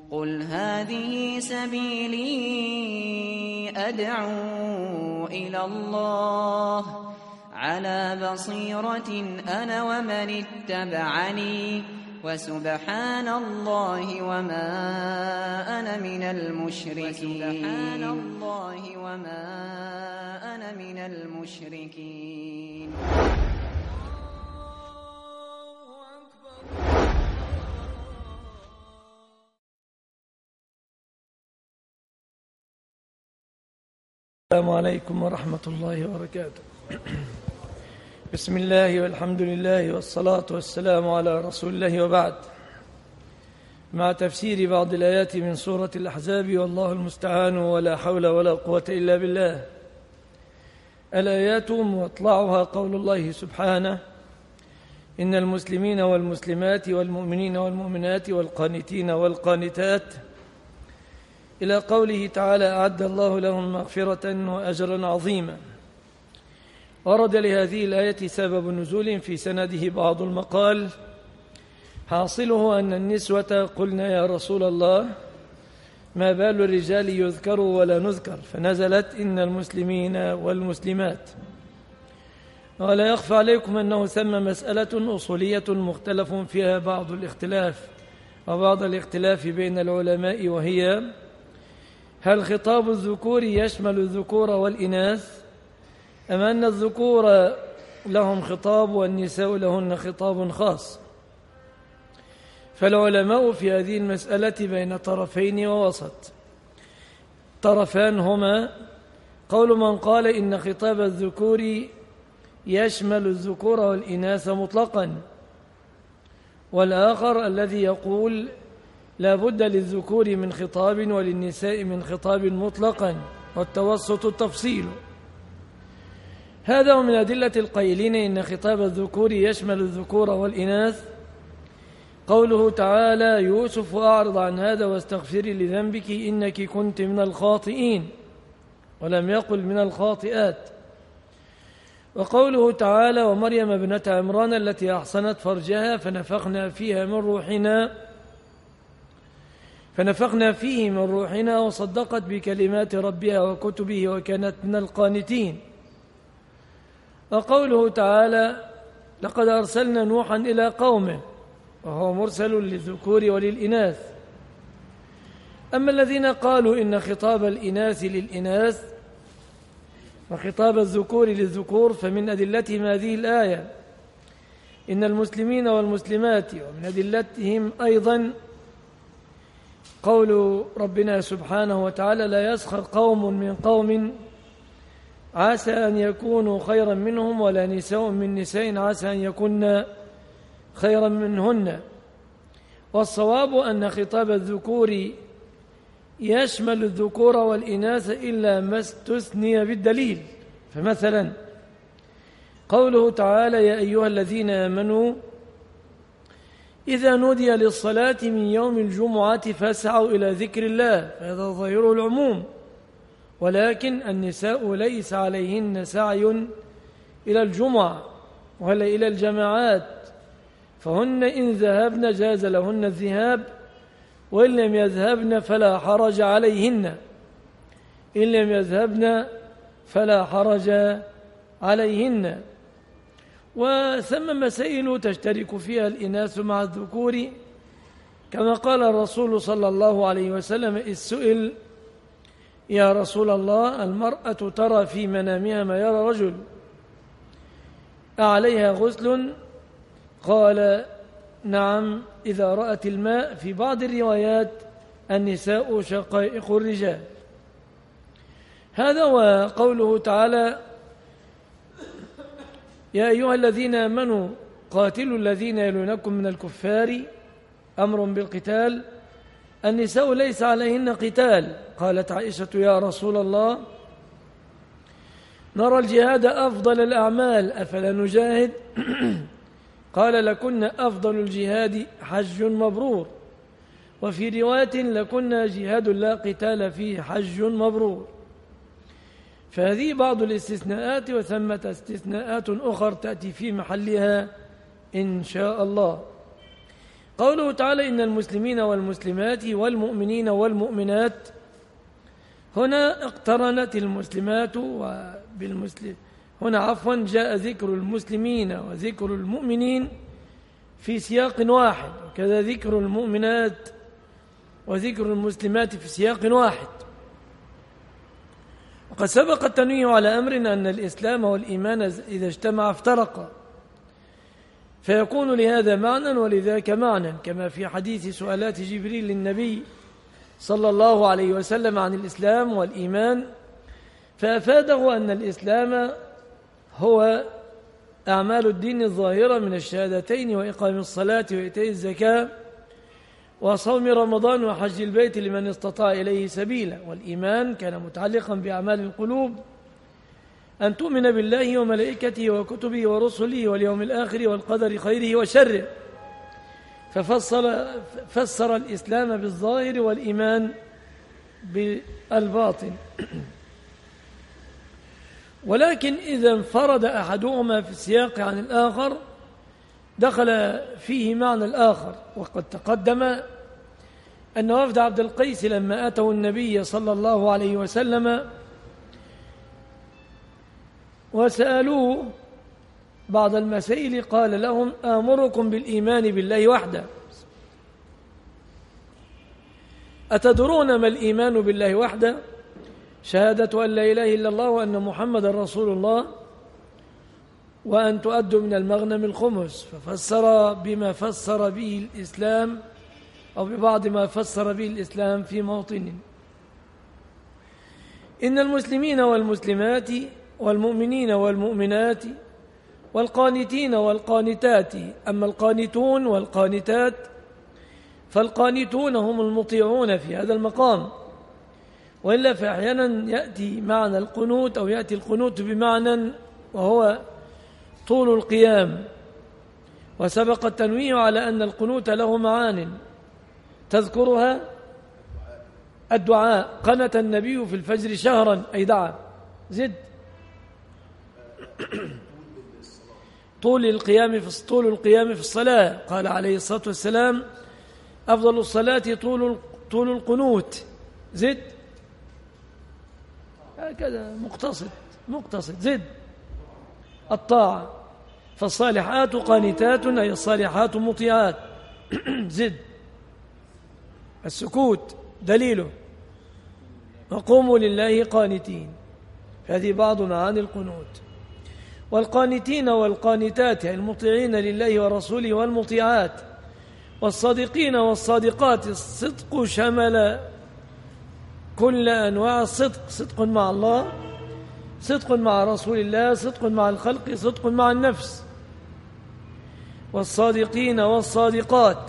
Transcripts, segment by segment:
قل هذه سبيلي أدعو إلى الله على بصيرة أنا ومن اتبعني وسبحان الله وما أنا من المشركين. السلام عليكم ورحمة الله وبركاته. بسم الله والحمد لله والصلاة والسلام على رسول الله، وبعد. مع تفسير بعض الآيات من سورة الأحزاب، والله المستعان، ولا حول ولا قوة إلا بالله. الآيات مطلعها قول الله سبحانه: إن المسلمين والمسلمات والمؤمنين والمؤمنات والقانتين والقانتات، إلى قوله تعالى: أعد الله لهم مغفرة وأجرا عظيما. ورد لهذه الآية سبب نزول في سنده بعض المقال، حاصله أن النسوة قلنا: يا رسول الله، ما بال الرجال يذكروا ولا نذكر؟ فنزلت: إن المسلمين والمسلمات. ولا يخفى عليكم أنه ثم مسألة أصولية مختلف فيها بعض الاختلاف بين العلماء، وهي: هل خطاب الذكور يشمل الذكور والإناث، أم أن الذكور لهم خطاب والنساء لهن خطاب خاص؟ فالعلماء في هذه المسألة بين طرفين ووسط. طرفان هما: قول من قال إن خطاب الذكور يشمل الذكور والإناث مطلقا، والآخر الذي يقول لا بد للذكور من خطاب وللنساء من خطاب مطلقا، والتوسط التفصيل. هذا من أدلة القائلين إن خطاب الذكور يشمل الذكور والإناث قوله تعالى: يوسف أعرض عن هذا واستغفري لذنبك إنك كنت من الخاطئين، ولم يقل من الخاطئات. وقوله تعالى: ومريم ابنة عمران التي أحصنت فرجها فنفخنا فيه من روحنا وصدقت بكلمات ربها وكتبه وكانت من القانتين. وقوله تعالى: لقد أرسلنا نوحا إلى قومه، وهو مرسل للذكور وللإناث. أما الذين قالوا إن خطاب الإناث للإناث وخطاب الذكور للذكور، فمن أدلتهم هذه الآية: إن المسلمين والمسلمات. ومن أدلتهم أيضا قول ربنا سبحانه وتعالى: لا يسخر قوم من قوم عسى أن يكونوا خيرا منهم، ولا نساء من نساء عسى أن يكون خيرا منهن. والصواب أن خطاب الذكور يشمل الذكور والإناث إلا ما استثني بالدليل. فمثلا قوله تعالى: يا أيها الذين آمنوا إذا نودي للصلاة من يوم الجمعة فاسعوا إلى ذكر الله، فهذا ظاهر العموم، ولكن النساء ليس عليهن سعي إلى الجمعة ولا إلى الجماعات، فهن إن ذهبن جاز لهن الذهاب، وإن لم يذهبن فلا حرج عليهن. وثم مسائل تشترك فيها الإناث مع الذكور، كما قال الرسول صلى الله عليه وسلم: إذ سئل: يا رسول الله، المرأة ترى في منامها ما يرى رجل، أعليها غسل؟ قال: نعم، إذا رأت الماء. في بعض الروايات: النساء شقائق الرجال. هذا وقوله تعالى: يا أيها الذين آمنوا قاتلوا الذين يلونكم من الكفار، أمر بالقتال. النساء ليس عليهن قتال. قالت عائشة: يا رسول الله، نرى الجهاد أفضل الأعمال، أفلا نجاهد؟ قال: لكن أفضل الجهاد حج مبرور. وفي رواية: لكن جهاد لا قتال فيه حج مبرور. فهذه بعض الاستثناءات، وثمة استثناءات أخرى تأتي في محلها إن شاء الله. قوله تعالى إن المسلمين والمسلمات والمؤمنين والمؤمنات، هنا اقترنت المسلمات وبالمسلم، هنا جاء ذكر المسلمين وذكر المؤمنين في سياق واحد، وكذا ذكر المؤمنات وذكر المسلمات في سياق واحد. وقد سبق التنويه على أمر أن الإسلام والإيمان إذا اجتمع افترقا، فيكون لهذا معنى ولذاك معنى، كما في حديث سؤالات جبريل للنبي صلى الله عليه وسلم عن الإسلام والإيمان، فأفاده أن الإسلام هو أعمال الدين الظاهرة من الشهادتين وإقام الصلاة وإيتاء الزكاة وصوم رمضان وحج البيت لمن استطاع إليه سبيلا. والإيمان كان متعلقا بأعمال القلوب، أن تؤمن بالله وملائكته وكتبه ورسله واليوم الآخر والقدر خيره وشره، ففسر الإسلام بالظاهر والإيمان بالباطن. ولكن إذا انفرد أحدهما في السياق عن الآخر دخل فيه معنى الآخر. وقد تقدم أن وفد عبد القيس لما أتوا النبي صلى الله عليه وسلم وسألوه بعض المسائل قال لهم آمركم بالإيمان بالله وحده. أتدرون ما الإيمان بالله وحده؟ شهادة أن لا إله إلا الله وأن محمد رسول الله وأن تؤدوا من المغنم الخمس. ففسر بما فسر به الإسلام أو ببعض ما فسر به الإسلام في موطن. إن المسلمين والمسلمات والمؤمنين والمؤمنات والقانتين والقانتات. أما القانتون والقانتات فالقانتون هم المطيعون في هذا المقام، وإلا فأحيانا يأتي معنى القنوت أو يأتي القنوت بمعنى وهو طول القيام. وسبق التنويه على أن القنوت له معان تذكرها الدعاء. قنت النبي في الفجر شهرا أي دعا. زد طول القيام في الصلاة. قال عليه الصلاة والسلام أفضل الصلاة طول القنوت. زد هكذا مقتصد. زد الطاعة. فالصالحات قانتات أي الصالحات مطيعات. زد السكوت دليله وقوموا لله قانتين. هذه بعض معاني القنوت. والقانتين والقانتات المطيعين لله ورسوله والمطيعات. والصادقين والصادقات. الصدق شمل كل أنواع الصدق، صدق مع الله، صدق مع رسول الله، صدق مع الخلق، صدق مع النفس. والصادقين والصادقات.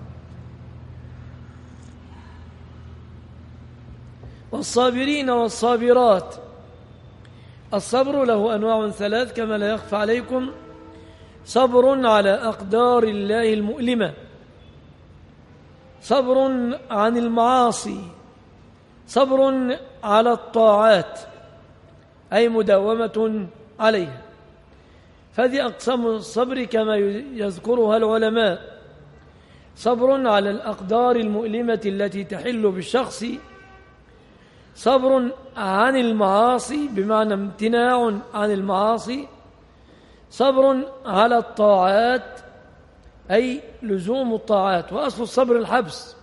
والصابرين والصابرات. الصبر له أنواع ثلاث كما لا يخفى عليكم: صبر على أقدار الله المؤلمة، صبر عن المعاصي، صبر على الطاعات أي مداومة عليها. فهذه أقسام الصبر كما يذكرها العلماء: صبر على الأقدار المؤلمة التي تحل بالشخص، صبر عن المعاصي بمعنى امتناع عن المعاصي، صبر على الطاعات أي لزوم الطاعات. وأصل الصبر الحبس.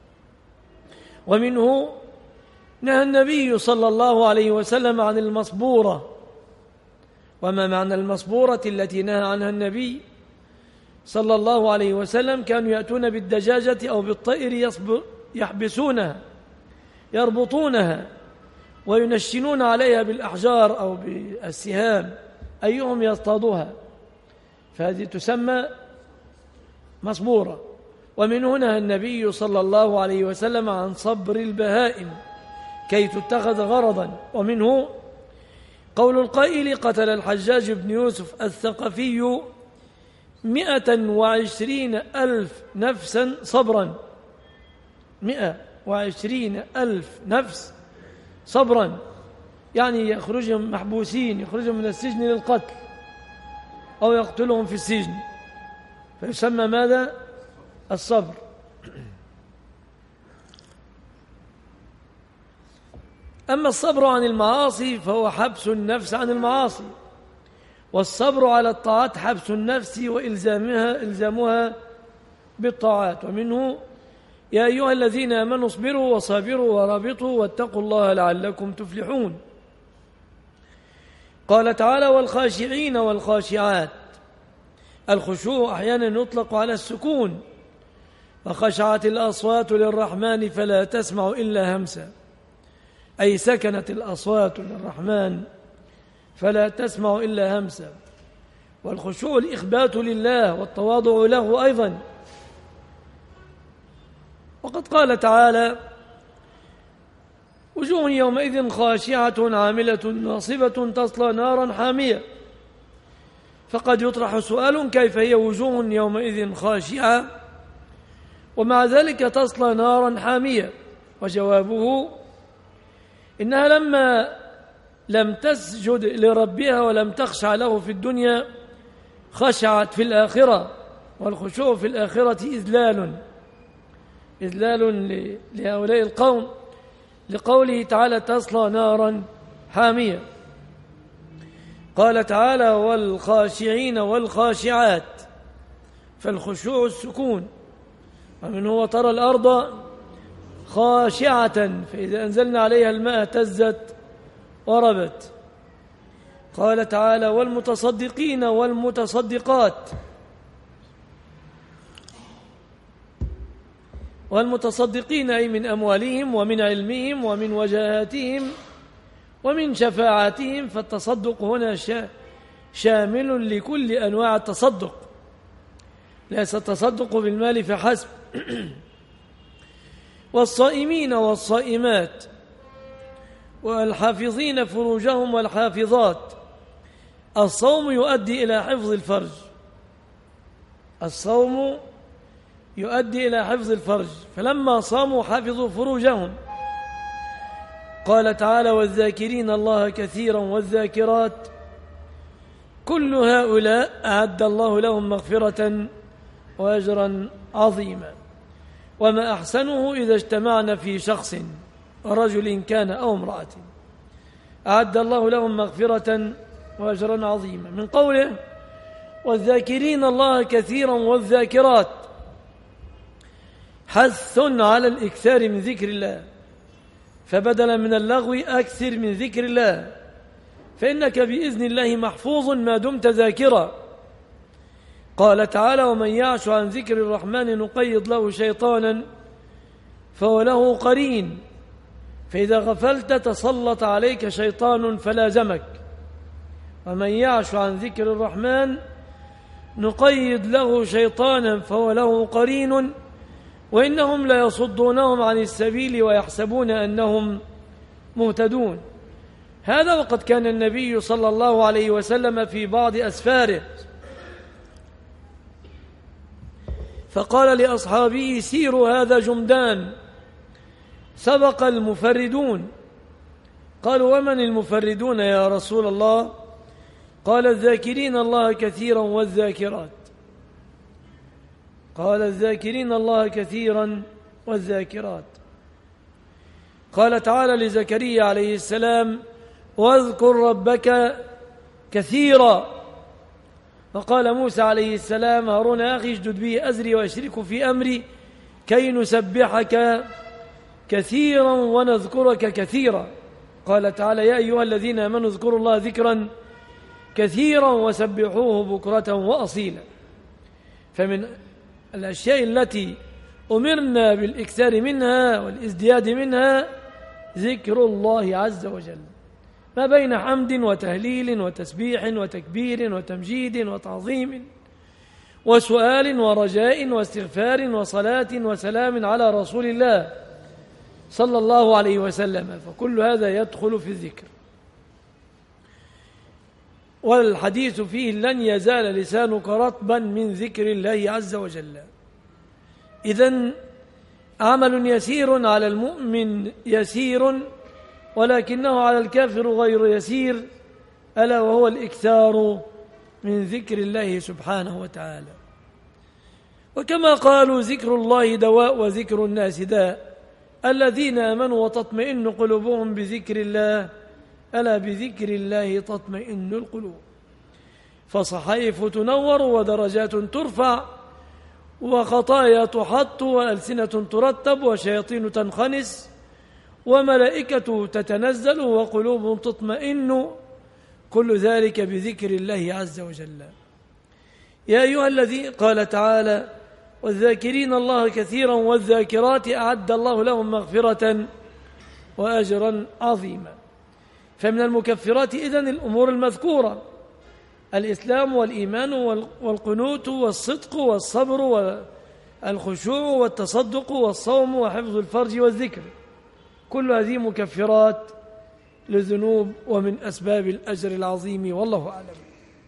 ومنه نهى النبي صلى الله عليه وسلم عن المصبورة. وما معنى المصبورة التي نهى عنها النبي صلى الله عليه وسلم؟ كانوا يأتون بالدجاجة أو بالطائر يحبسونها، يربطونها وينشنون عليها بالأحجار أو بالسهام أيهم يصطادها، فهذه تسمى مصبورة. ومن هنا النبي صلى الله عليه وسلم عن صبر البهائم كي تتخذ غرضا. ومنه قول القائل: قتل الحجاج بن يوسف الثقفي 120,000 نفسا صبرا. 120,000 نفس صبرا، يعني يخرجهم محبوسين، يخرجهم من السجن للقتل أو يقتلهم في السجن، فيسمى ماذا؟ الصبر. أما الصبر عن المعاصي فهو حبس النفس عن المعاصي، والصبر على الطاعات حبس النفس وإلزامها بالطاعات. ومنه يا أيها الذين آمنوا اصبروا وصابروا ورابطوا واتقوا الله لعلكم تفلحون. قال تعالى والخاشعين والخاشعات. الخشوع أحيانا يطلق على السكون، وخشعت الأصوات للرحمن فلا تسمع إلا همسا، أي سكنت الأصوات للرحمن فلا تسمع إلا همسا. والخشوع الإخبات لله والتواضع له أيضا. وقد قال تعالى وجوه يومئذ خاشعة عاملة ناصبة تصلى نارا حامية. فقد يطرح سؤال كيف هي وجوه يومئذ خاشعة ومع ذلك تصلى نارا حامية؟ وجوابه إنها لما لم تسجد لربها ولم تخشع له في الدنيا خشعت في الآخرة. والخشوع في الآخرة إذلال لهؤلاء القوم، لقوله تعالى تصلى نارا حامية. قال تعالى والخاشعين والخاشعات، فالخشوع السكون. ومن هو ترى الأرض خاشعة فإذا أنزلنا عليها الماء اهتزت وربت. قال تعالى والمتصدقين والمتصدقات. والمتصدقين أي من أموالهم ومن علمهم ومن وجاهاتهم ومن شفاعاتهم. فالتصدق هنا شامل لكل أنواع التصدق، ليس التصدق بالمال فحسب. والصائمين والصائمات والحافظين فروجهم والحافظات. الصوم يؤدي إلى حفظ الفرج، الصوم يؤدي إلى حفظ الفرج، فلما صاموا حفظوا فروجهم. قال تعالى والذاكرين الله كثيرا والذاكرات كل هؤلاء أعد الله لهم مغفرة وأجرا عظيما. وما أحسنه إذا اجتمعنا في شخص رجل كان أو امرأة أعد الله لهم مغفرة وأجرا عظيما. من قوله والذاكرين الله كثيرا والذاكرات حث على الإكثار من ذكر الله، فبدلا من اللغو أكثر من ذكر الله، فإنك بإذن الله محفوظ ما دمت ذاكرا. قال تعالى ومن يعش عن ذكر الرحمن نقيض له شيطانا فهو له قرين، فإذا غفلت تسلط عليك شيطان فلازمك. ومن يعش عن ذكر الرحمن نقيض له شيطانا فهو له قرين وإنهم ليصدونهم عن السبيل ويحسبون أنهم مهتدون. هذا وقد كان النبي صلى الله عليه وسلم في بعض أسفاره فقال لأصحابه سيروا هذا جمدان سبق المفردون. قالوا ومن المفردون يا رسول الله؟ قال الذاكرين الله كثيرا والذاكرات. قال الذاكرين الله كثيرا والذاكرات. قال تعالى لزكريا عليه السلام واذكر ربك كثيرا. وقال موسى عليه السلام هارون أخي اشدد به أزري وأشركه في أمري كي نسبحك كثيرا ونذكرك كثيرا. قال تعالى يا أيها الذين آمنوا اذكروا الله ذكرا كثيرا وسبحوه بكرة وأصيلا. فمن الأشياء التي أمرنا بالإكثار منها والازدياد منها ذكر الله عز وجل، ما بين حمد وتهليل وتسبيح وتكبير وتمجيد وتعظيم وسؤال ورجاء واستغفار وصلاة وسلام على رسول الله صلى الله عليه وسلم، فكل هذا يدخل في الذكر. والحديث فيه لن يزال لسانك رطبا من ذكر الله عز وجل. إذن عمل يسير على المؤمن يسير ولكنه على الكافر غير يسير، ألا وهو الإكثار من ذكر الله سبحانه وتعالى. وكما قالوا ذكر الله دواء وذكر الناس داء، الذين آمنوا وتطمئن قلوبهم بذكر الله، ألا بذكر الله تطمئن القلوب. فصحائف تنور ودرجات ترفع وخطايا تحط وألسنة ترتب وشياطين تنخنس وملائكة تتنزل وقلوب تطمئن، كل ذلك بذكر الله عز وجل. يا أيها الذين قال تعالى: والذاكرين الله كثيرا والذاكرات أعد الله لهم مغفرة وأجرا عظيما. فمن المكفرات إذن الأمور المذكورة: الإسلام والإيمان والقنوت والصدق والصبر والخشوع والتصدق والصوم وحفظ الفرج والذكر، كل هذه مكفرات للذنوب ومن أسباب الأجر العظيم، والله أعلم.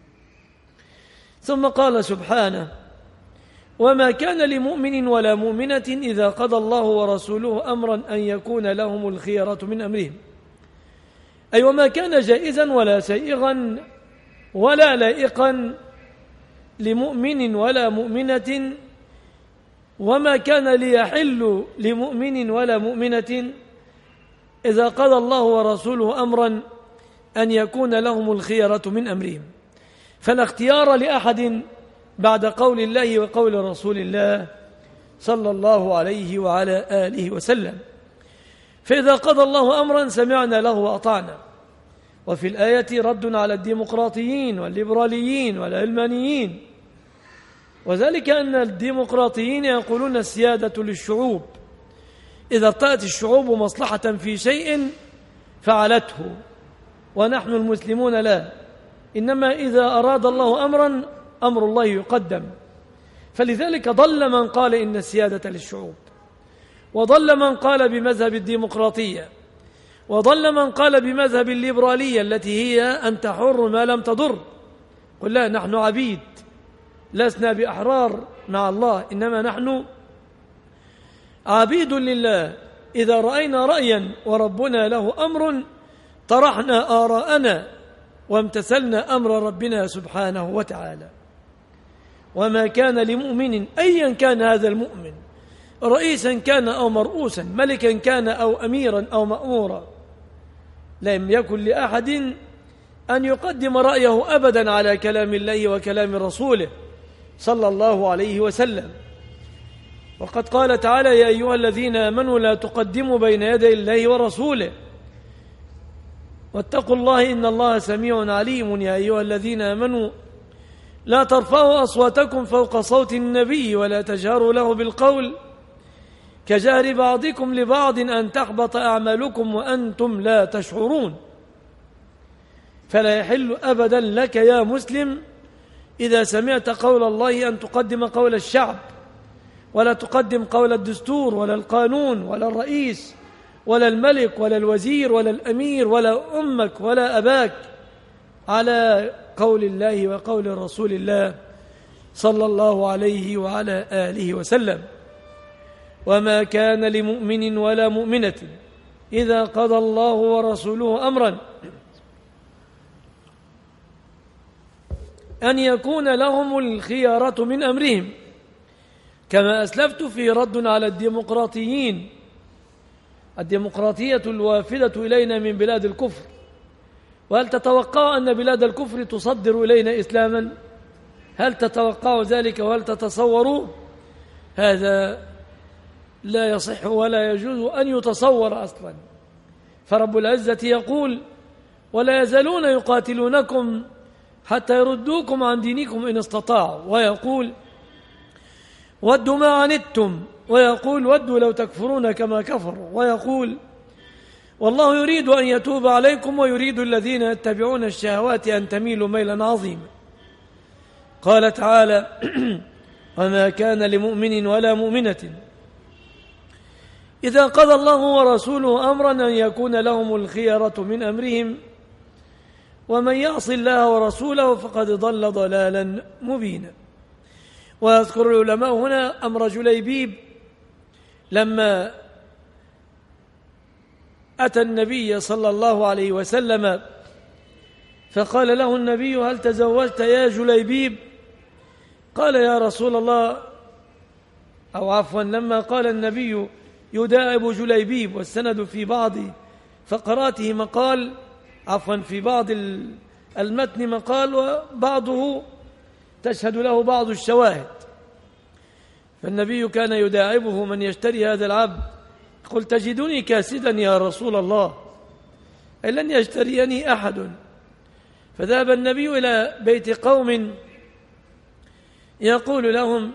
ثم قال سبحانه: وما كان لمؤمن ولا مؤمنة إذا قضى الله ورسوله أمرا أن يكون لهم الخيرة من أمرهم، أي وما كان جائزا ولا سائغا ولا لائقا لمؤمن ولا مؤمنة، وما كان ليحل لمؤمن ولا مؤمنة إذا قضى الله ورسوله أمرا أن يكون لهم الخيرة من أمرهم، فلا اختيار لأحد بعد قول الله وقول رسول الله صلى الله عليه وعلى آله وسلم. فإذا قضى الله أمرا سمعنا له وأطعنا. وفي الآية رد على الديمقراطيين والليبراليين والعلمانيين، وذلك أن الديمقراطيين يقولون السيادة للشعوب، إذا ارتأت الشعوب مصلحة في شيء فعلته، ونحن المسلمون لا، إنما إذا أراد الله أمرا أمر الله يقدم. فلذلك ضل من قال إن السيادة للشعوب، وضل من قال بمذهب الديمقراطية، وضل من قال بمذهب الليبرالية التي هي أنت حر ما لم تضر. قل لا، نحن عبيد، لسنا بأحرار مع الله، إنما نحن عبيد لله. إذا رأينا رأيا وربنا له أمر طرحنا آراءنا وامتثلنا أمر ربنا سبحانه وتعالى. وما كان لمؤمن أيا كان هذا المؤمن، رئيسا كان أو مرؤوسا، ملكا كان أو أميرا أو مأمورا، لم يكن لأحد أن يقدم رأيه أبدا على كلام الله وكلام رسوله صلى الله عليه وسلم. وقد قال تعالى: يا أيها الذين آمنوا لا تقدموا بين يدي الله ورسوله واتقوا الله إن الله سميع عليم. يا أيها الذين آمنوا لا ترفعوا أصواتكم فوق صوت النبي ولا تجهروا له بالقول كجهر بعضكم لبعض أن تحبط أعمالكم وأنتم لا تشعرون. فلا يحل أبدا لك يا مسلم إذا سمعت قول الله أن تقدم قول الشعب، ولا تقدم قول الدستور ولا القانون ولا الرئيس ولا الملك ولا الوزير ولا الأمير ولا أمك ولا أباك على قول الله وقول رسول الله صلى الله عليه وعلى آله وسلم. وما كان لمؤمن ولا مؤمنة إذا قضى الله ورسوله أمرا أن يكون لهم الخيارة من أمرهم، كما أسلفت في رد على الديمقراطيين، الديمقراطية الوافدة إلينا من بلاد الكفر. وهل تتوقع أن بلاد الكفر تصدر إلينا إسلاما؟ هل تتوقع ذلك وهل تتصوروا؟ هذا لا يصح ولا يجوز أن يتصور أصلا. فرب العزة يقول: ولا يزالون يقاتلونكم حتى يردوكم عن دينكم إن استطاعوا، ويقول: ودوا ما عنتم، ويقول: ودوا لو تكفرون كما كفروا، ويقول: والله يريد أن يتوب عليكم ويريد الذين يتبعون الشهوات أن تميلوا ميلا عظيما. قال تعالى: وما كان لمؤمن ولا مؤمنة إذا قضى الله ورسوله أمرا أن يكون لهم الخيرة من أمرهم ومن يعص الله ورسوله فقد ضل ضلالا مبينا. ويذكر العلماء هنا أمر جليبيب لما أتى النبي صلى الله عليه وسلم فقال له النبي: هل تزوجت يا جليبيب؟ قال: يا رسول الله أو عفوا لما قال النبي يداعب جليبيب، والسند في بعض فقراته مقال، عفوا في بعض المتن مقال وبعضه تشهد له بعض الشواهد. فالنبي كان يداعبه من يشتري هذا العبد، قل تجدني كاسدا يا رسول الله، أي لن يشتريني أحد. فذهب النبي إلى بيت قوم يقول لهم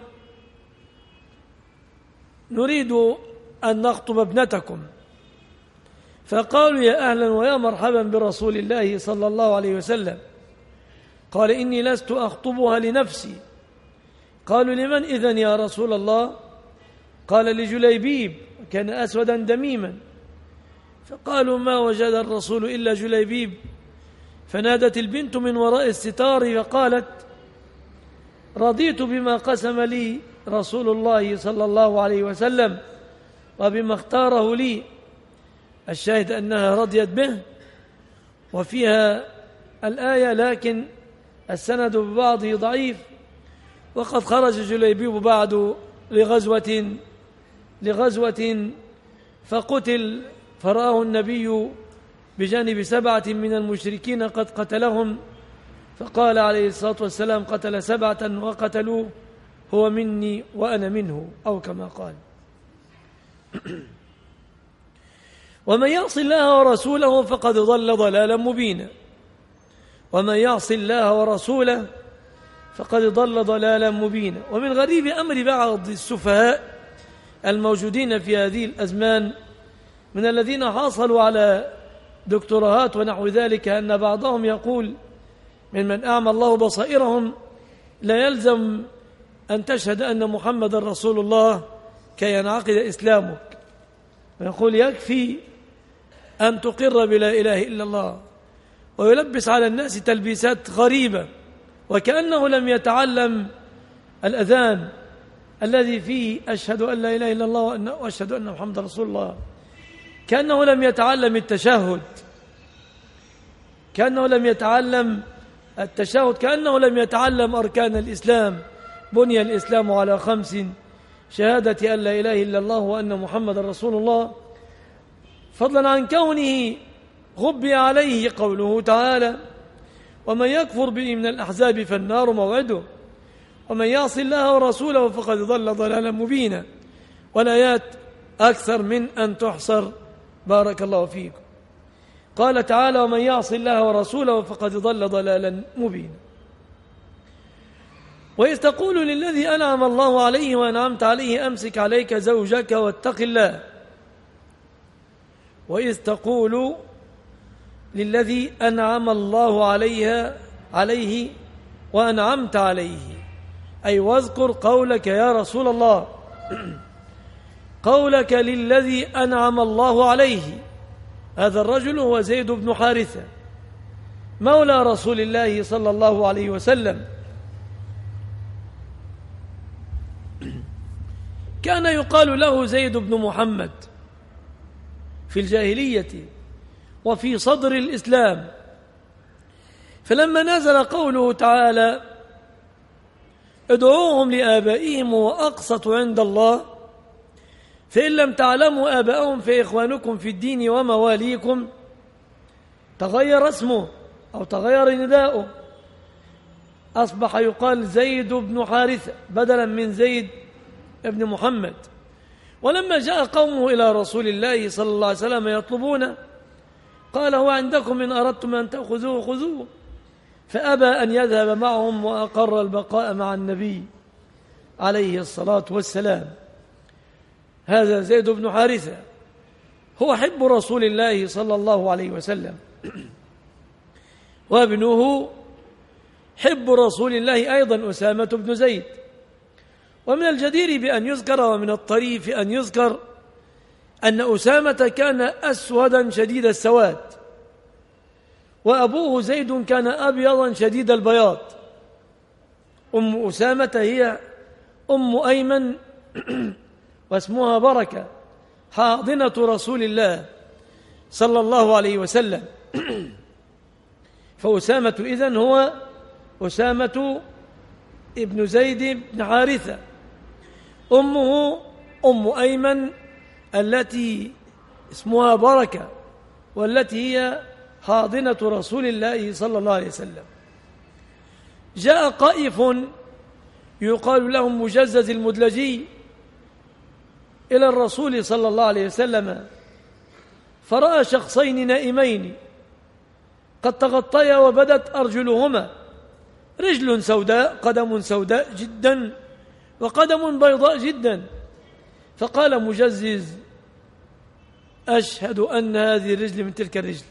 نريد أن نخطب ابنتكم، فقالوا يا أهلا ويا مرحبا برسول الله صلى الله عليه وسلم. قال إني لست أخطبها لنفسي. قالوا لمن إذن يا رسول الله؟ قال لجليبيب، كان أسودا دميما. فقالوا ما وجد الرسول إلا جليبيب. فنادت البنت من وراء الستار فقالت رضيت بما قسم لي رسول الله صلى الله عليه وسلم وبما اختاره لي. الشاهد أنها رضيت به، وفيها الآية، لكن السند ببعضه ضعيف. وقد خرج جليبيب بعد لغزوة فقتل، فرآه النبي بجانب 7 من المشركين قد قتلهم، فقال عليه الصلاة والسلام قتل 7 وقتلوه، هو مني وأنا منه، أو كما قال. ومن يعص الله ورسوله فقد ضل ضلالا مبينا. ومن يعص الله ورسوله فقد ضل ضلالا مبينا. ومن غريب أمر بعض السفهاء الموجودين في هذه الأزمان من الذين حاصلوا على دكتوراهات ونحو ذلك، أن بعضهم يقول ممن أعمى الله بصائرهم لا يلزم أن تشهد أن محمد رسول الله كي ينعقد إسلامك، ويقول يكفي أن تقر بلا إله إلا الله، ويلبس على الناس تلبيسات غريبة، وكأنه لم يتعلم الأذان الذي فيه أشهد أن لا إله إلا الله وأشهد أن محمد رسول الله، كأنه لم يتعلم التشهد، كأنه لم يتعلم أركان الإسلام. بني الإسلام على 5: شهادة أن لا إله إلا الله وأن محمد رسول الله، فضلا عن كونه غبي عليه قوله تعالى ومن يكفر به من الأحزاب فالنار موعده ومن يعص الله ورسوله فقد ضل ضلالا مبينا. والآيات أكثر من أن تحصر، بارك الله فيكم. قال تعالى ومن يعص الله ورسوله فقد ضل ضلالا مبينا. وإذ تقول للذي أنعم الله عليه وأنعمت عليه أمسك عليك زوجك واتق الله. وإذ تقول للذي أنعم الله عليه وأنعمت عليه، أي واذكر قولك يا رسول الله، قولك للذي أنعم الله عليه. هذا الرجل هو زيد بن حارثة مولى رسول الله صلى الله عليه وسلم، كان يقال له زيد بن محمد في الجاهلية وفي صدر الإسلام. فلما نزل قوله تعالى ادعوهم لآبائهم وأقسط عند الله، فإن لم تعلموا آباءهم فإخوانكم في الدين ومواليكم، تغير اسمه أو تغير نداؤه، أصبح يقال زيد بن حارثة بدلا من زيد ابن محمد. ولما جاء قومه إلى رسول الله صلى الله عليه وسلم يطلبونه، قال هو عندكم إن أردتم أن تأخذوه خذوه، فأبى أن يذهب معهم وأقر البقاء مع النبي عليه الصلاة والسلام. هذا زيد بن حارثة هو حب رسول الله صلى الله عليه وسلم، وابنه حب رسول الله أيضا أسامة بن زيد. ومن الجدير بأن يذكر ومن الطريف أن يذكر أن أسامة كان أسودا شديد السواد، وأبوه زيد كان أبيضا شديد البياض. أم أسامة هي أم أيمن واسمها بركة، حاضنة رسول الله صلى الله عليه وسلم. فأسامة إذن هو أسامة ابن زيد بن حارثة. أمه أم أيمن التي اسمها بركة، والتي هي حاضنة رسول الله صلى الله عليه وسلم. جاء قائف يقال لهم مجزز المدلجي إلى الرسول صلى الله عليه وسلم، فرأى شخصين نائمين قد تغطيا وبدت أرجلهما، رجل سوداء، قدم سوداء جدا، وقدم بيضاء جدا. فقال مجزز: أشهد أن هذه الرجل من تلك الرجل،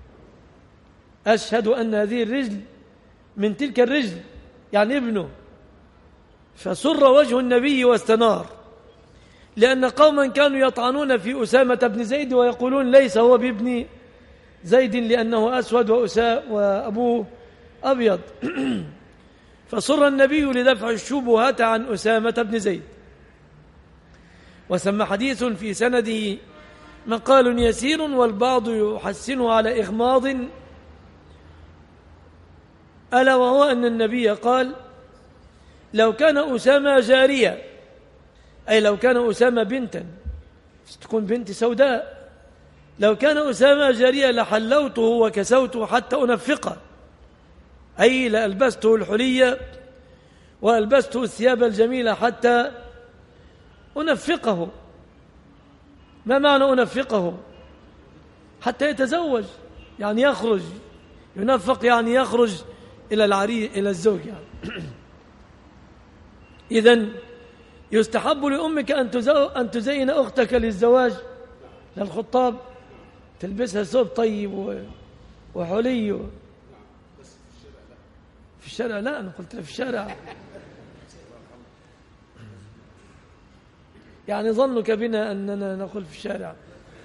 أشهد أن هذه الرجل من تلك الرجل، يعني ابنه. فسر وجه النبي واستنار، لأن قوما كانوا يطعنون في أسامة بن زيد ويقولون ليس هو بابن زيد لأنه أسود وأبوه أبيض. فسر النبي لدفع الشبهات عن أسامة بن زيد. وسمى حديث في سنده مقال يسير والبعض يحسنه على إغماض، ألا وهو أن النبي قال: لو كان أسامة جارية، أي لو كان أسامة بنتا، تكون بنت سوداء، لو كان أسامة جارية لحلوته وكسوته حتى أنفقه، أي لألبسته الحلية وألبسته الثياب الجميلة حتى أنفقه. ما معنى أنفقه؟ حتى يتزوج، يعني يخرج، ينفق يعني يخرج إلى العريس، إلى الزوج يعني. إذن يستحب لأمك أن تزين أختك للزواج، للخطاب، تلبسها ثوب طيب وحلي. في الشارع لا، أنا قلت في الشارع يعني ظنك بنا أننا نقول في الشارع.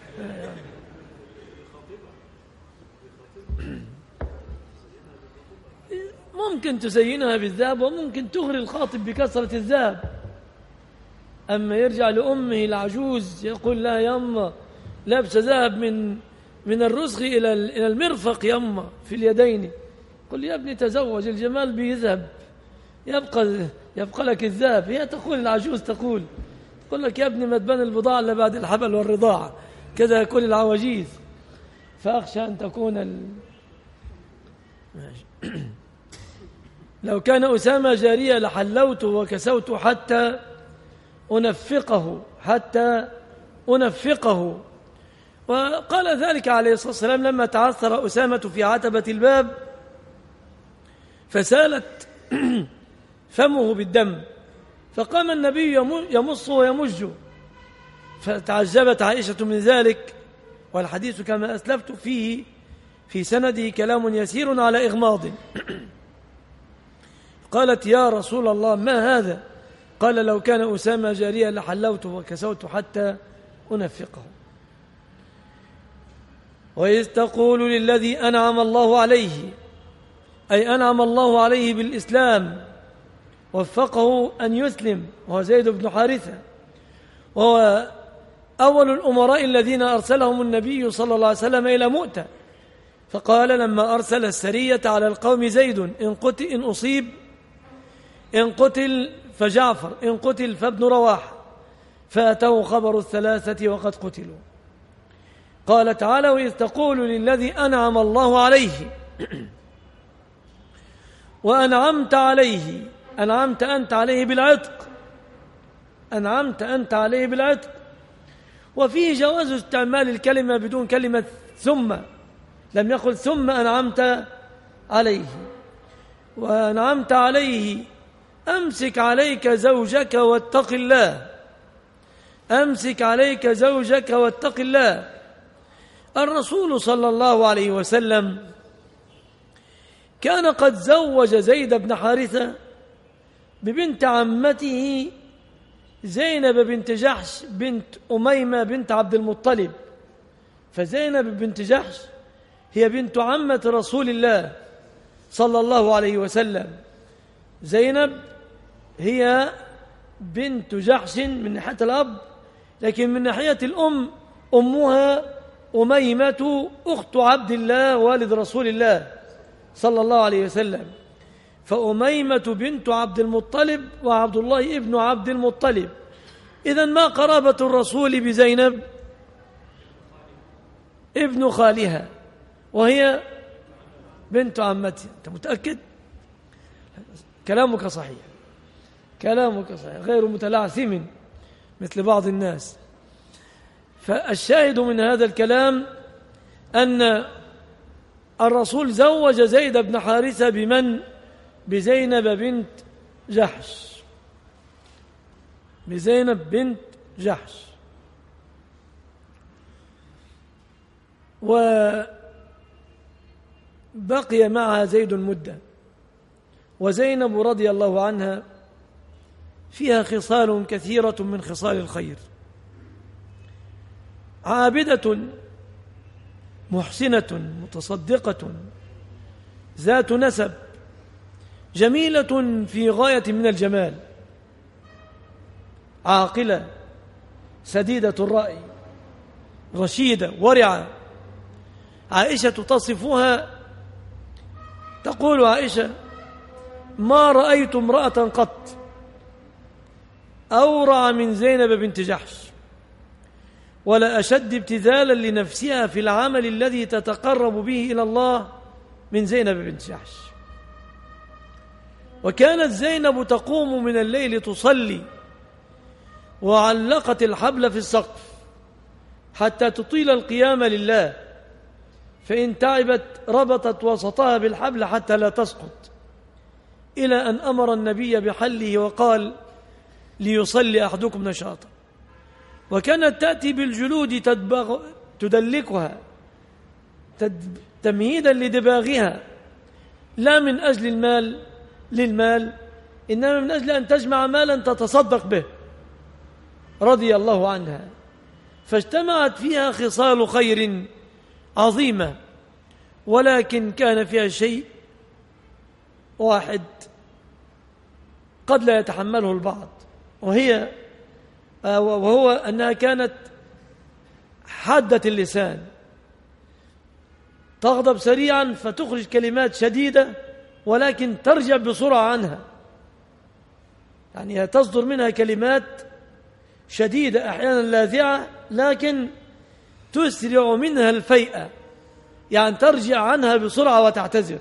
ممكن تزينها بالذهب، وممكن تغري الخاطب بكثرة الذهب. أما يرجع لأمه العجوز يقول لها: يما لابسة ذهب من الرسغ إلى المرفق يما في اليدين. قل يا ابني تزوج، الجمال بيذهب، يبقى لك الذهب. هي تقول العجوز، تقول لك: يا ابني ما تبان البضاعة إلا بعد الحبل والرضاعة، كذا يقول العواجيز. فأخشى أن تكون لو كان أسامة جارية لحلوته وكسوته حتى أنفقه. وقال ذلك عليه الصلاة والسلام لما تعثر أسامة في عتبة الباب فسالت فمه بالدم، فقام النبي يمص ويمجه، فتعجبت عائشة من ذلك. والحديث كما أسلفت فيه في سنده كلام يسير على إغماض. قالت: يا رسول الله ما هذا؟ قال: لو كان أسامة جارية لحلوته وكسوته حتى أنفقه. وإذ تقول للذي أنعم الله عليه، أي أنعم الله عليه بالإسلام، وفقه أن يسلم، وهو زيد بن حارثة، وهو أول الأمراء الذين أرسلهم النبي صلى الله عليه وسلم إلى مؤتة. فقال لما أرسل السرية على القوم: زيد إن أصيب، إن قتل فجعفر، إن قتل فابن رواحة. فأتوا خبر الثلاثة وقد قتلوا. قال تعالى: وإذ تقول للذي أنعم الله عليه وأنعمت عليه، أنعمت أنت عليه بالعتق، أنعمت أنت عليه بالعتق. وفيه جواز استعمال الكلمة بدون كلمة ثم، لم يقل ثم أنعمت عليه. وأنعمت عليه أمسك عليك زوجك واتق الله، أمسك عليك زوجك واتق الله. الرسول صلى الله عليه وسلم كان قد زوج زيد بن حارثة ببنت عمته زينب بنت جحش بنت أميمة بنت عبد المطلب. فزينب بنت جحش هي بنت عمة رسول الله صلى الله عليه وسلم. زينب هي بنت جحش من ناحية الأب، لكن من ناحية الأم أمها أميمة أخت عبد الله والد رسول الله صلى الله عليه وسلم. فأميمة بنت عبد المطلب وعبد الله ابن عبد المطلب، إذن ما قرابة الرسول بزينب؟ ابن خالها، وهي بنت عمته. أنت متأكد؟ كلامك صحيح، كلامك صحيح، غير متلعثم مثل بعض الناس. فالشاهد من هذا الكلام أن الرسول زوج زيد بن حارثة بمن؟ بزينب بنت جحش، بزينب بنت جحش. وبقي معها زيد مدة. وزينب رضي الله عنها فيها خصال كثيرة من خصال الخير: عابدة، محسنة، متصدقة، ذات نسب، جميلة في غاية من الجمال، عاقلة، سديدة الرأي، رشيدة، ورعة. عائشة تصفها، تقول عائشة: ما رأيت امرأة قط أورع من زينب بنت جحش، ولا أشد ابتذالا لنفسها في العمل الذي تتقرب به إلى الله من زينب بنت جحش. وكانت زينب تقوم من الليل تصلي، وعلقت الحبل في السقف حتى تطيل القيام لله، فإن تعبت ربطت وسطها بالحبل حتى لا تسقط، إلى أن أمر النبي بحله وقال: ليصلي أحدكم نشاطا. وكانت تأتي بالجلود تدلكها تمهيدا لدباغها، لا من أجل المال للمال، إنما من أجل أن تجمع مالا تتصدق به، رضي الله عنها. فاجتمعت فيها خصال خير عظيمة، ولكن كان فيها شيء واحد قد لا يتحمله البعض، وهو أنها كانت حادة اللسان، تغضب سريعا فتخرج كلمات شديدة ولكن ترجع بسرعة عنها، يعني تصدر منها كلمات شديدة أحيانا لاذعة، لكن تسرع منها الفيئة، يعني ترجع عنها بسرعة وتعتذر.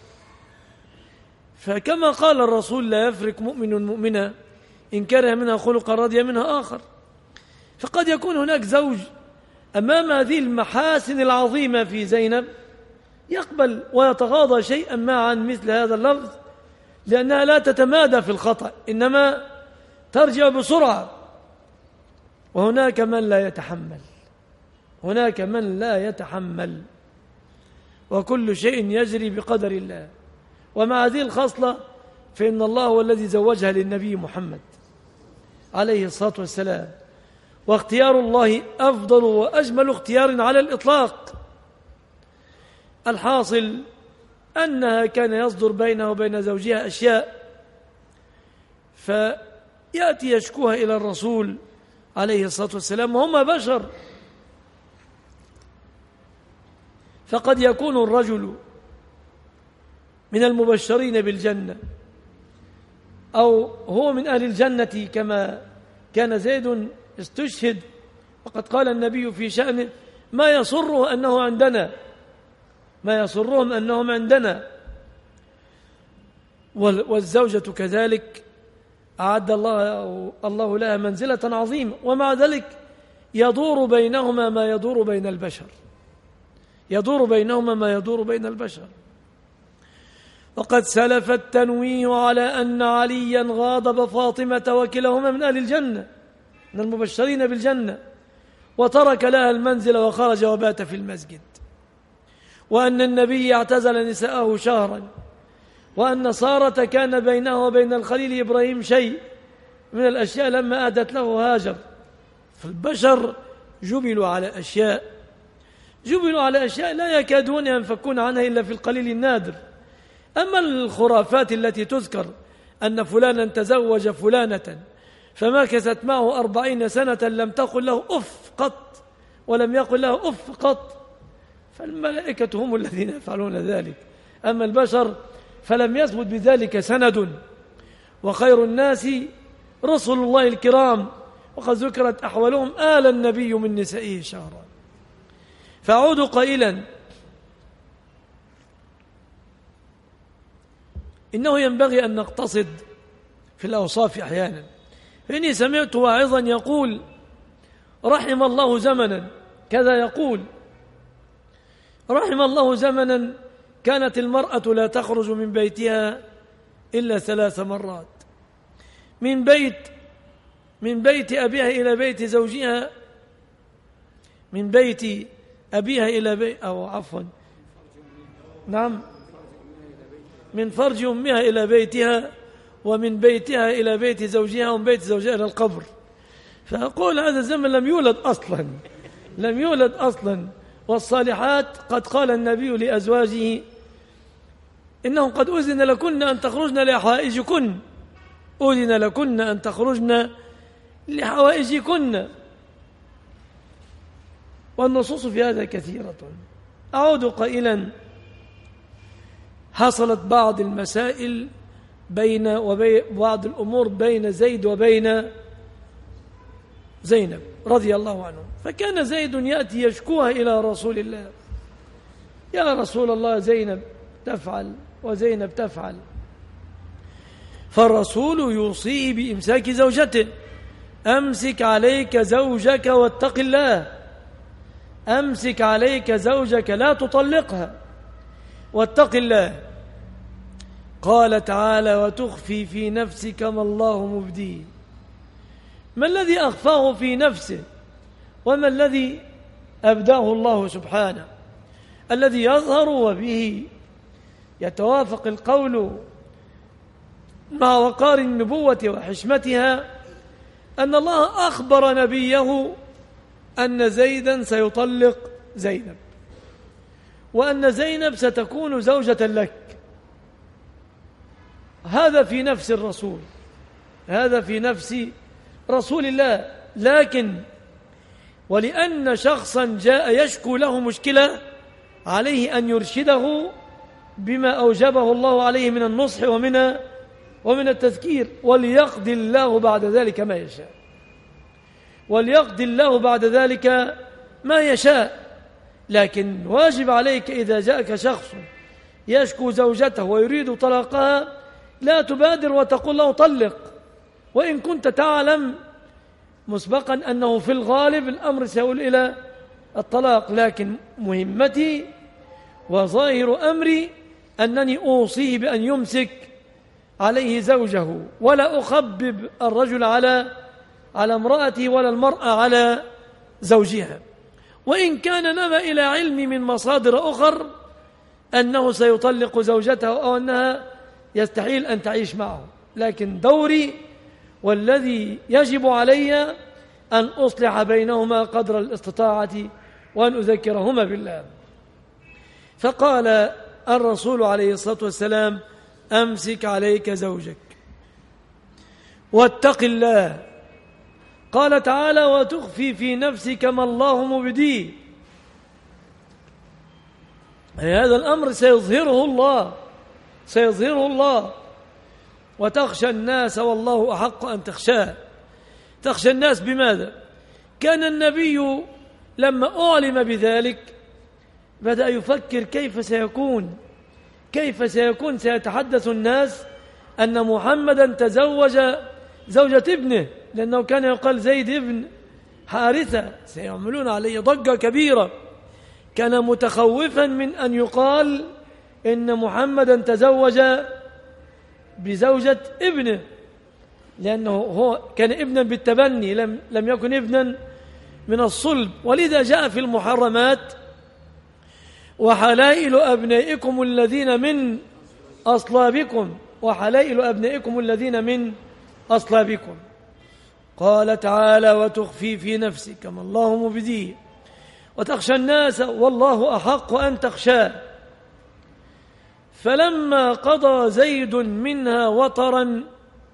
فكما قال الرسول: لا يفرق مؤمن مؤمنة إن كره منها خلقا رضي منها آخر. فقد يكون هناك زوج أمام هذه المحاسن العظيمة في زينب يقبل ويتغاضى شيئا ما عن مثل هذا اللفظ، لأنها لا تتمادى في الخطأ، إنما ترجع بسرعة. وهناك من لا يتحمل، هناك من لا يتحمل، وكل شيء يجري بقدر الله. ومع هذه الخصلة فإن الله هو الذي زوجها للنبي محمد عليه الصلاة والسلام، واختيار الله أفضل وأجمل اختيار على الإطلاق. الحاصل أنها كان يصدر بينها وبين زوجها أشياء، فيأتي يشكوها إلى الرسول عليه الصلاة والسلام، وهم بشر. فقد يكون الرجل من المبشرين بالجنة، أو هو من أهل الجنة كما كان زيد استشهد، وقد قال النبي في شأنه: ما يسره أنه عندنا، ما يسرهم أنهم عندنا. والزوجة كذلك أعد الله لها منزلة عظيمة، ومع ذلك يدور بينهما ما يدور بين البشر، يدور بينهما ما يدور بين البشر. وقد سلف التنويه على أن عليا غاضب فاطمة وكلاهما من أهل الجنة، من المبشرين بالجنة، وترك لها المنزل وخرج وبات في المسجد، وأن النبي اعتزل نساءه شهرا، وأن سارة كان بينه وبين الخليل إبراهيم شيء من الأشياء لما أهدت له هاجر. فالبشر جبلوا على أشياء لا يكادون ينفكون عنها إلا في القليل النادر. أما الخرافات التي تذكر أن فلانا تزوج فلانة فمكثت معه 40 سنة لم تقل له أف قط، ولم يقل له أف قط، فالملائكة هم الذين يفعلون ذلك. أما البشر فلم يثبت بذلك سند. وخير الناس رسل الله الكرام، وقد ذكرت أحوالهم آل النبي من نسائه شهرا. فأعود قائلا إنه ينبغي أن نقتصد في الأوصاف أحيانا. فإني سمعت واعظا يقول رحم الله زمنا، كذا يقول رحم الله زمنا كانت المرأة لا تخرج من بيتها إلا 3 مرات، من بيت أبيها إلى بيت زوجها، من بيت أبيها إلى بيت من فرج أمها إلى بيتها، ومن بيتها إلى بيت زوجها، ومن بيت زوجها إلى القبر. فأقول هذا الزمن لم يولد أصلا. والصالحات قد قال النبي لأزواجه إنه قد أذن لكن أن تخرجن لحوائجكن، أذن لكن أن تخرجن لحوائجكن، والنصوص في هذا كثيرة. أعود قائلا حصلت بعض المسائل وبين بعض الأمور بين زيد وبين زينب رضي الله عنه. فكان زيد يأتي يشكوها إلى رسول الله، يا رسول الله زينب تفعل وزينب تفعل. فالرسول يوصيه بإمساك زوجته، أمسك عليك زوجك واتق الله، أمسك عليك زوجك لا تطلقها واتق الله. قال تعالى وتخفي في نفسك ما الله مبديه. ما الذي أخفاه في نفسه وما الذي أبداه الله سبحانه؟ الذي يظهر وبه يتوافق القول مع وقار النبوة وحشمتها أن الله أخبر نبيه أن زيدا سيطلق زينب، وأن زينب ستكون زوجة لك. هذا في نفس الرسول، هذا في نفس رسول الله. لكن ولأن شخصا جاء يشكو له مشكلة عليه أن يرشده بما أوجبه الله عليه من النصح ومن التذكير، وليقضي الله بعد ذلك ما يشاء، وليقضي الله بعد ذلك ما يشاء. لكن واجب عليك إذا جاءك شخص يشكو زوجته ويريد طلاقها لا تبادر وتقول له طلق، وإن كنت تعلم مسبقا أنه في الغالب الأمر سيؤول إلى الطلاق. لكن مهمتي وظاهر أمري أنني أوصيه بأن يمسك عليه زوجه، ولا أخبب الرجل على امرأته ولا المرأة على زوجها. وإن كان نبأ إلى علمي من مصادر أخر أنه سيطلق زوجته أو أنها يستحيل أن تعيش معه، لكن دوري والذي يجب علي أن أصلح بينهما قدر الاستطاعة وأن أذكرهما بالله. فقال الرسول عليه الصلاة والسلام أمسك عليك زوجك واتق الله. قال تعالى وتخفي في نفسك ما الله مبديه. هذا الأمر سيظهره الله. وتخشى الناس والله أحق أن تخشاه. تخشى الناس بماذا؟ كان النبي لما أعلم بذلك بدأ يفكر كيف سيكون سيتحدث الناس أن محمدا تزوج زوجة ابنه، لأنه كان يقال زيد ابن حارثة، سيعملون عليه ضجة كبيرة. كان متخوفا من أن يقال إن محمدا تزوج بزوجة ابنه، لأنه هو كان ابنا بالتبني، لم يكن ابنا من الصلب. ولذا جاء في المحرمات وحلائل أبنائكم الذين من أصلابكم، وحلائل أبنائكم الذين من أصلابكم. قال تعالى وتخفي في نفسك ما الله مبديه وتخشى الناس والله أحق أن تخشاه. فلما قضى زيد منها وطرا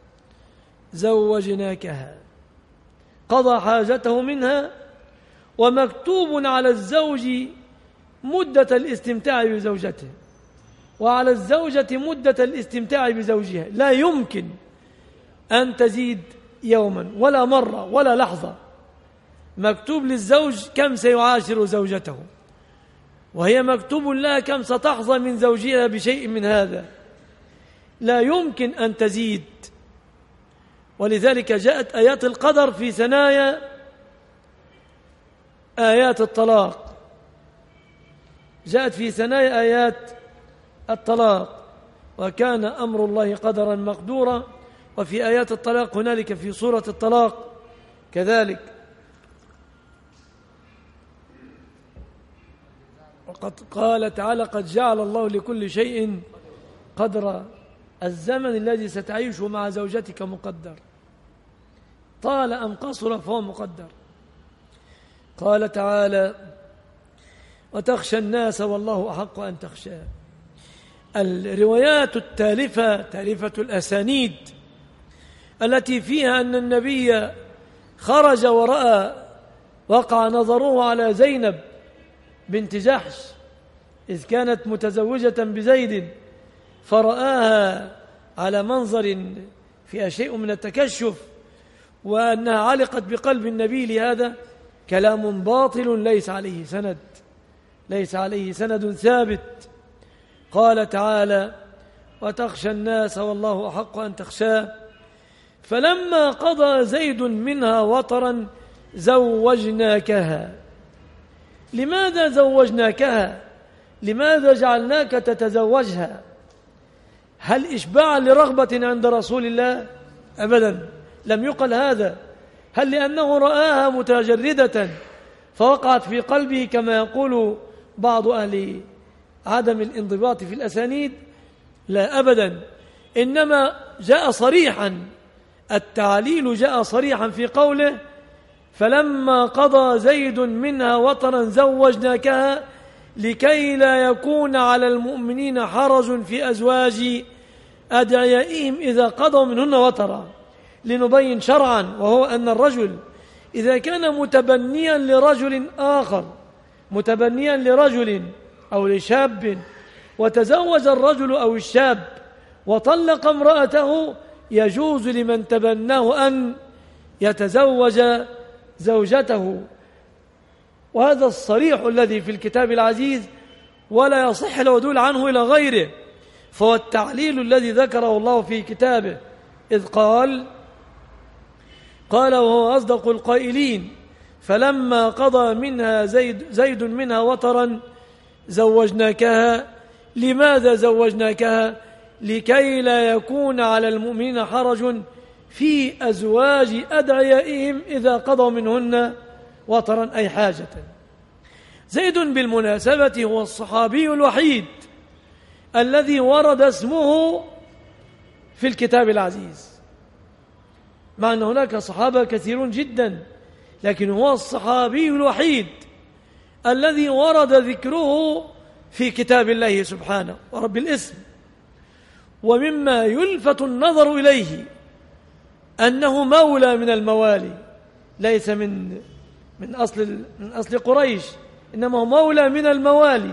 زوجناكها. قضى حاجته منها، ومكتوب على الزوج مدة الاستمتاع بزوجته وعلى الزوجة مدة الاستمتاع بزوجها، لا يمكن أن تزيد يوما ولا مرة ولا لحظة مكتوب للزوج كم سيعاشر زوجته، وهي مكتوب لها كم ستحظى من زوجها بشيء من هذا، لا يمكن أن تزيد. ولذلك جاءت آيات القدر في ثنايا آيات الطلاق، جاءت في ثنايا آيات الطلاق، وكان أمر الله قدرا مقدورا. وفي آيات الطلاق هنالك في سورة الطلاق كذلك: وقد قال تعالى: قد جعل الله لكل شيء قدرا، الزمن الذي ستعيشه مع زوجتك مقدر، طال أم قصر فهو مقدر. قال تعالى: وتخشى الناس والله أحق أن تخشاه. الروايات التالفة، تالفة الأسانيد التي فيها أن النبي خرج ورأى، وقع نظره على زينب بنت جحش إذ كانت متزوجة بزيد، فرآها على منظر فيها شيء من التكشف، وأنها علقت بقلب النبي لهذا كلام باطل ليس عليه سند ثابت. قال تعالى: وتخشى الناس والله أحق أن تخشاه. فلما قضى زيد منها وطرا زوجناكها. لماذا زوجناكها؟ لماذا جعلناك تتزوجها؟ هل إشباعا لرغبة عند رسول الله؟ أبدا، لم يقل هذا. هل لأنه رآها متجردة فوقعت في قلبه كما يقول بعض أهل عدم الانضباط في الأسانيد؟ لا أبدا، إنما جاء صريحا، التعليل جاء صريحا في قوله: فلما قضى زيد منها وطرا زوجناكها لكي لا يكون على المؤمنين حرج في أزواج أدعيائهم إذا قضوا منهن وطرا. لنبين شرعا، وهو أن الرجل إذا كان متبنيا لرجل آخر، متبنيا لرجل أو لشاب، وتزوج الرجل أو الشاب وطلق امرأته، يجوز لمن تبناه أن يتزوج زوجته. وهذا الصريح الذي في الكتاب العزيز، ولا يصح العدول عنه إلى غيره، فهو التعليل الذي ذكره الله في كتابه إذ قال وهو أصدق القائلين: فلما قضى منها زيد منها وطرا زوجناكها. لماذا زوجناكها؟ لكي لا يكون على المؤمنين حرج في أزواج أدعيائهم إذا قضوا منهن وطرا، أي حاجة. زيد بالمناسبة هو الصحابي الوحيد الذي ورد اسمه في الكتاب العزيز، مع أن هناك صحابة كثيرون جدا، لكن هو الصحابي الوحيد الذي ورد ذكره في كتاب الله سبحانه ورب الاسم. ومما يلفت النظر إليه أنه مولى من الموالي، ليس من أصل قريش، إنما هو مولى من الموالي،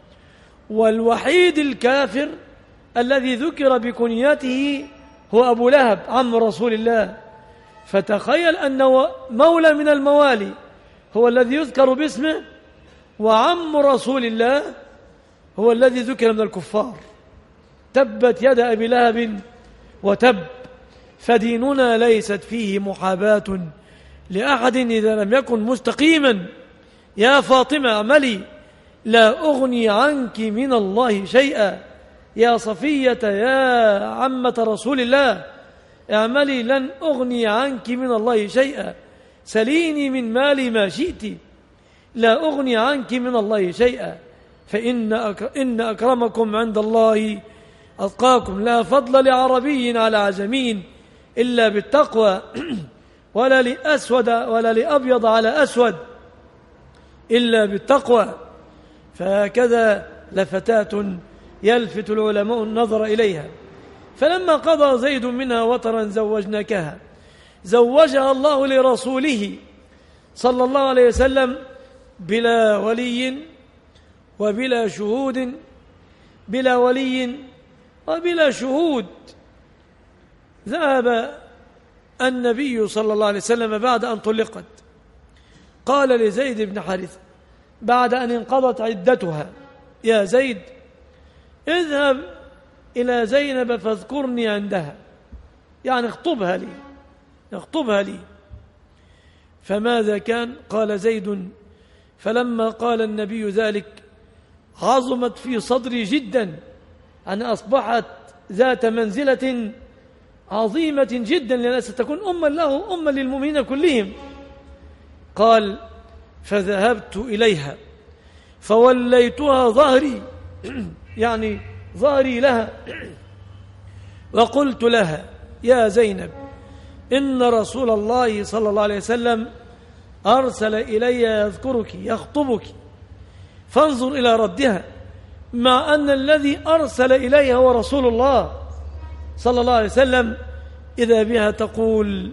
والوحيد الكافر الذي ذكر بكنيته هو أبو لهب عم رسول الله. فتخيل أنه مولى من الموالي هو الذي يذكر باسمه، وعم رسول الله هو الذي ذكر من الكفار. تبت يد أبي لهب وتب. فديننا ليست فيه محاباة لأحد إذا لم يكن مستقيما. يا فاطمة اعملي لا أغني عنك من الله شيئا. يا صفية يا عمة رسول الله اعملي لن أغني عنك من الله شيئا. سليني من مالي ما شئت لا أغني عنك من الله شيئا. فإن أكرمكم عند الله أتقاكم. لا فضل لعربي على عجمي إلا بالتقوى ولا لأسود ولا لأبيض على أسود إلا بالتقوى. فهكذا لفتات يلفت العلماء النظر إليها. فلما قضى زيد منها وطرا زوجناكها، زوجها الله لرسوله صلى الله عليه وسلم بلا ولي وبلا شهود، بلا ولي وبلا شهود. ذهب النبي صلى الله عليه وسلم بعد أن طلقت قال لزيد بن حارثة بعد أن انقضت عدتها: يا زيد، اذهب إلى زينب فاذكرني عندها، يعني اخطبها لي. فماذا كان؟ قال زيد: فلما قال النبي ذلك عظمت في صدري جدا، أن أصبحت ذات منزلة عظيمة جدا، لأنها ستكون أما له أما للمؤمنين كلهم. قال: فذهبت إليها فوليتها ظهري يعني ظهري لها، وقلت لها: يا زينب، إن رسول الله صلى الله عليه وسلم أرسل إلي يذكرك يخطبك، فانظر إلى ردها، مع أن الذي أرسل إليها هو رسول الله صلى الله عليه وسلم، إذا بها تقول: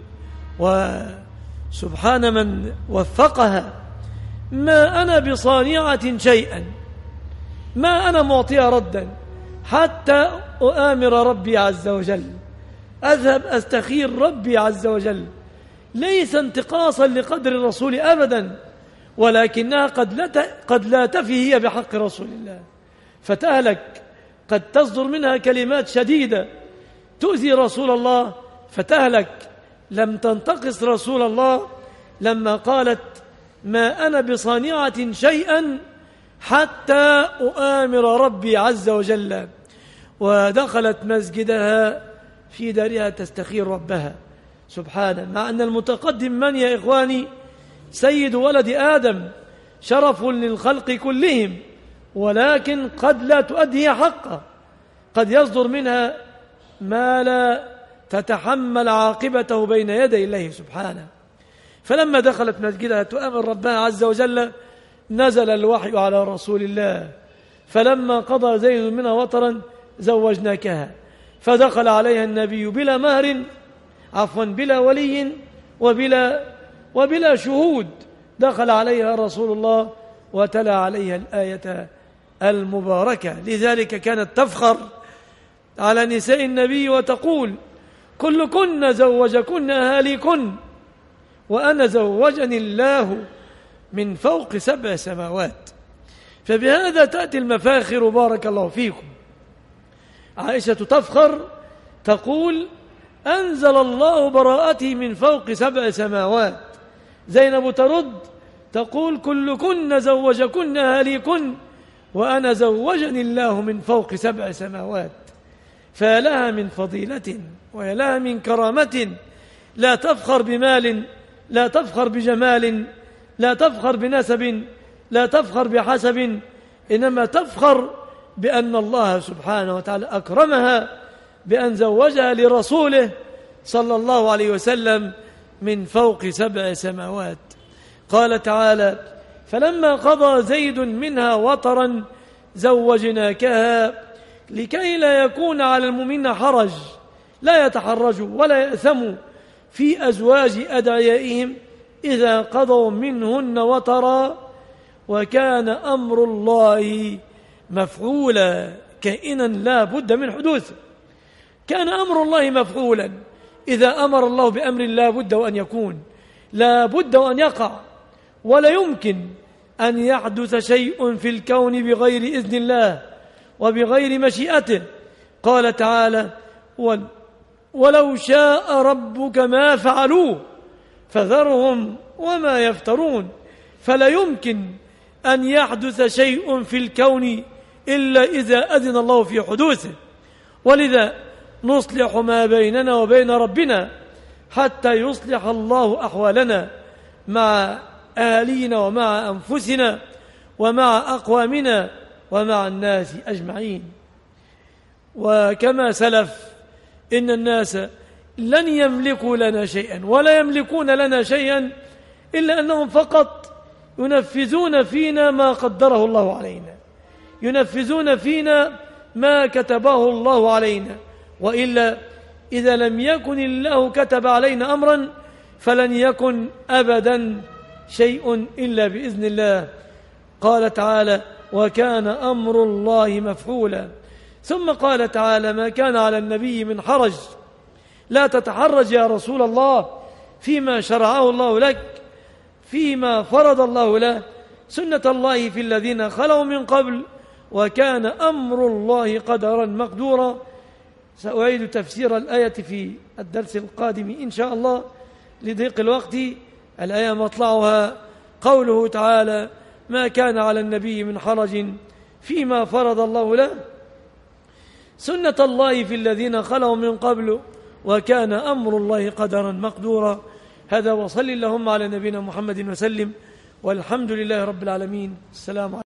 وسبحان من وفقها، ما أنا بصانعة شيئا، ما أنا معطية ردا حتى أؤامر ربي عز وجل، أذهب أستخير ربي عز وجل، ليس انتقاصا لقدر الرسول أبدا، ولكنها قد لا تفي هي بحق رسول الله فتهلك، قد تصدر منها كلمات شديدة تؤذي رسول الله فتهلك. لم تنتقص رسول الله لما قالت: ما أنا بصانعة شيئا حتى أؤامر ربي عز وجل، ودخلت مسجدها في دارها تستخير ربها سبحانه. مع أن المتقدم من يا إخواني؟ سيد ولد آدم، شرف للخلق كلهم، ولكن قد لا تؤدي حقه، قد يصدر منها ما لا تتحمل عاقبته بين يدي الله سبحانه. فلما دخلت مسجدها تؤمر ربها عز وجل نزل الوحي على رسول الله: فلما قضى زيد منها وطرا زوجناكها. فدخل عليها النبي بلا مهر، بلا ولي وبلا شهود، دخل عليها رسول الله وتلا عليها الآية المباركة. لذلك كانت تفخر على نساء النبي وتقول: كلكن زوجكن أهاليكن، وأنا زوجني الله من فوق 7 سماوات. فبهذا تأتي المفاخر، بارك الله فيكم. عائشة تفخر تقول: أنزل الله براءتي من فوق 7 سماوات. زينب ترد تقول: كلكن زوجكن أهاليكن، وأنا زوجني الله من فوق 7 سماوات. فلها من فضيلة ولها من كرامة، لا تفخر بمال، لا تفخر بجمال، لا تفخر بنسب، لا تفخر بحسب، إنما تفخر بأن الله سبحانه وتعالى أكرمها بأن زوجها لرسوله صلى الله عليه وسلم من فوق 7 سماوات. قال تعالى: فلما قضى زيد منها وطرا زوجناكها لكي لا يكون على المؤمنين حرج، لا يتحرجوا ولا يأثموا في أزواج أدعيائهم إذا قضوا منهن وطرا، وكان أمر الله مفعولا كائنا لا بد من حدوثه. كان أمر الله مفعولا، إذا أمر الله بأمر لا بد وأن يكون، لا بد وأن يقع، ولا يمكن أن يحدث شيء في الكون بغير إذن الله وبغير مشيئته. قال تعالى: ولو شاء ربك ما فعلوه فذرهم وما يفترون. فلا يمكن أن يحدث شيء في الكون إلا إذا أذن الله في حدوثه. ولذا نصلح ما بيننا وبين ربنا حتى يصلح الله أحوالنا مع أهالينا ومع أنفسنا ومع أقوامنا ومع الناس أجمعين. وكما سلف إن الناس لن يملكوا لنا شيئا ولا يملكون لنا شيئا إلا أنهم فقط ينفذون فينا ما قدره الله علينا، ينفذون فينا ما كتبه الله علينا، وإلا إذا لم يكن الله كتب علينا أمرا فلن يكن أبدا شيء إلا بإذن الله. قال تعالى: وكان أمر الله مفعولا. ثم قال تعالى: ما كان على النبي من حرج لا تتحرج يا رسول الله فيما شرعه الله لك، فيما فرض الله له، سنة الله في الذين خلوا من قبل، وكان أمر الله قدرا مقدورا. سأعيد تفسير الآية في الدرس القادم إن شاء الله لضيق الوقت. الآية مطلعها قوله تعالى: ما كان على النبي من حرج فيما فرض الله له، سنة الله في الذين خلوا من قبل، وكان أمر الله قدرا مقدورا. هذا، وصل اللهم على نبينا محمد وسلم، والحمد لله رب العالمين. السلام عليكم.